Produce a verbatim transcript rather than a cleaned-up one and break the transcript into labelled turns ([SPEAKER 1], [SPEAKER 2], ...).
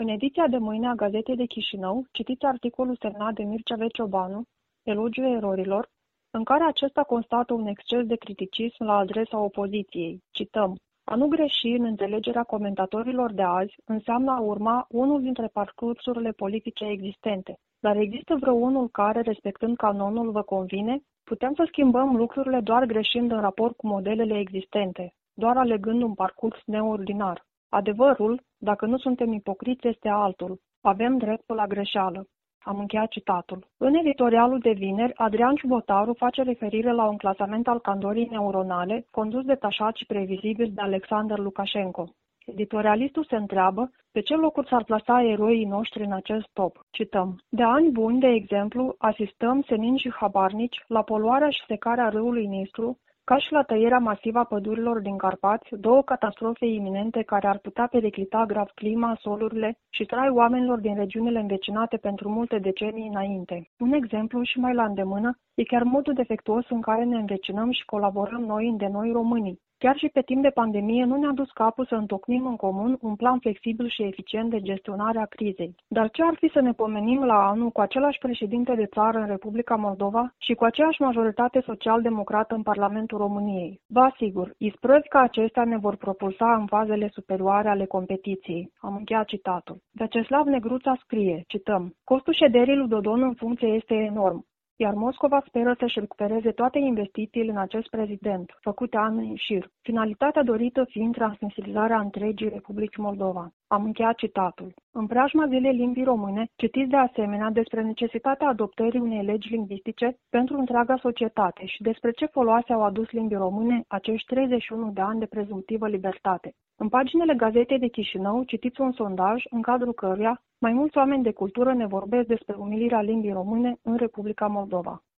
[SPEAKER 1] În ediția de mâine a Gazetei de Chișinău, citiți articolul semnat de Mircea V. Ciobanu, Elogiul erorilor, în care acesta constată un exces de criticism la adresa opoziției. Cităm: a nu greși în înțelegerea comentatorilor de azi înseamnă a urma unul dintre parcursurile politice existente. Dar există vreo unul care, respectând canonul, vă convine? Putem să schimbăm lucrurile doar greșind în raport cu modelele existente, doar alegând un parcurs neordinar. Adevărul, dacă nu suntem ipocriți, este altul. Avem dreptul la greșeală. Am încheiat citatul. În editorialul de vineri, Adrian Ciubotaru face referire la un clasament al candorii neuronale, condus detașat și previzibil de Alexander Lukashenko. Editorialistul se întreabă pe ce locuri s-ar plasa eroii noștri în acest top. Cităm: de ani buni, de exemplu, asistăm, senin și habarnici, la poluarea și secarea râului Nistru, ca și la tăierea masivă a pădurilor din Carpați, două catastrofe iminente care ar putea periclita grav clima, solurile și traiul oamenilor din regiunile învecinate pentru multe decenii înainte. Un exemplu și mai la îndemână e chiar modul defectuos în care ne învecinăm și colaborăm noi de noi românii. Chiar și pe timp de pandemie nu ne-a dus capul să întocmim în comun un plan flexibil și eficient de gestionare a crizei. Dar ce ar fi să ne pomenim la anul cu același președinte de țară în Republica Moldova și cu aceeași majoritate social-democrată în Parlamentul României? Vă asigur, isprăvi ca acestea ne vor propulsa în fazele superioare ale competiției. Am încheiat citatul. Vyacheslav Negruța scrie, cităm: costul șederii lui Dodon în funcție este enorm, iar Moscova speră să-și recupereze toate investițiile în acest prezident, făcute ani în șir, finalitatea dorită fiind transmisilizarea întregii Republici Moldova. Am încheiat citatul. În preajma Zilei Limbii Române, citiți de asemenea despre necesitatea adoptării unei legi lingvistice pentru întreaga societate și despre ce foloase au adus limbii române acești treizeci și unu de ani de prezumtivă libertate. În paginile Gazetei de Chișinău citiți un sondaj în cadrul căruia mai mulți oameni de cultură ne vorbesc despre umilirea limbii române în Republica Moldova.